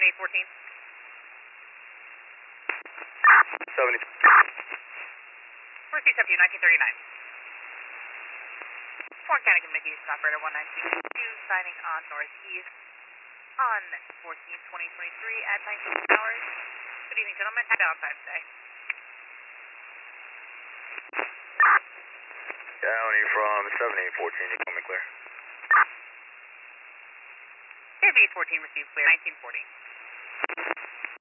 7814. 70. Where's CW 1939? Warren County Communications Operator 119, signing on northeast on 14/20/23 at 19 hours. Good evening, gentlemen. Happy Valentine's Day. County from 7814, you coming clear? Air B14 received clear, 1940.